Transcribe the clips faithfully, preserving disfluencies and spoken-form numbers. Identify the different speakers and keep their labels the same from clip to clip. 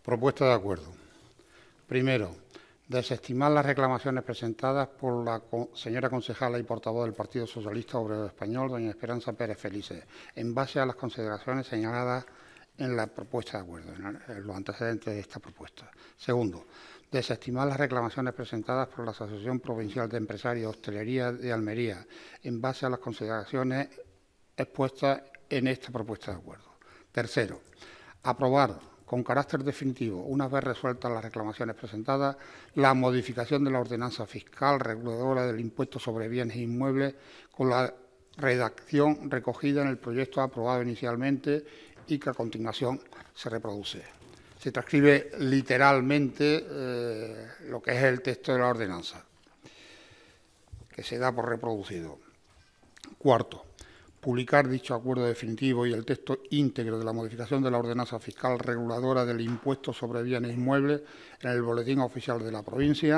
Speaker 1: Propuesta de acuerdo. Primero, desestimar las reclamaciones presentadas por la señora concejala y portavoz del Partido Socialista Obrero Español, doña Esperanza Pérez Felices, en base a las consideraciones señaladas en la propuesta de acuerdo, en los antecedentes de esta propuesta. Segundo, desestimar las reclamaciones presentadas por la Asociación Provincial de Empresarios de Hostelería de Almería, en base a las consideraciones expuestas en esta propuesta de acuerdo. Tercero, aprobar con carácter definitivo, una vez resueltas las reclamaciones presentadas, la modificación de la ordenanza fiscal reguladora del impuesto sobre bienes inmuebles con la redacción recogida en el proyecto aprobado inicialmente y que a continuación se reproduce. Se transcribe literalmente eh, lo que es el texto de la ordenanza, que se da por reproducido. Cuarto, publicar dicho acuerdo definitivo y el texto íntegro de la modificación de la ordenanza fiscal reguladora del impuesto sobre bienes inmuebles en el Boletín Oficial de la provincia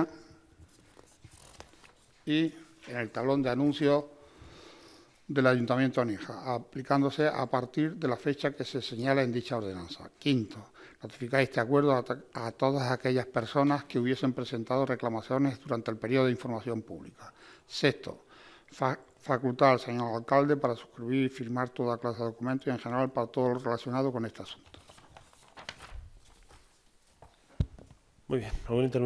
Speaker 1: y en el talón de anuncios del Ayuntamiento de Níjar, aplicándose a partir de la fecha que se señala en dicha ordenanza. Quinto, notificar este acuerdo a, a todas aquellas personas que hubiesen presentado reclamaciones durante el periodo de información pública. Sexto, fa facultar al señor alcalde para suscribir y firmar toda clase de documentos y, en general, para todo lo relacionado con este asunto.
Speaker 2: Muy bien. ¿Alguna intervención?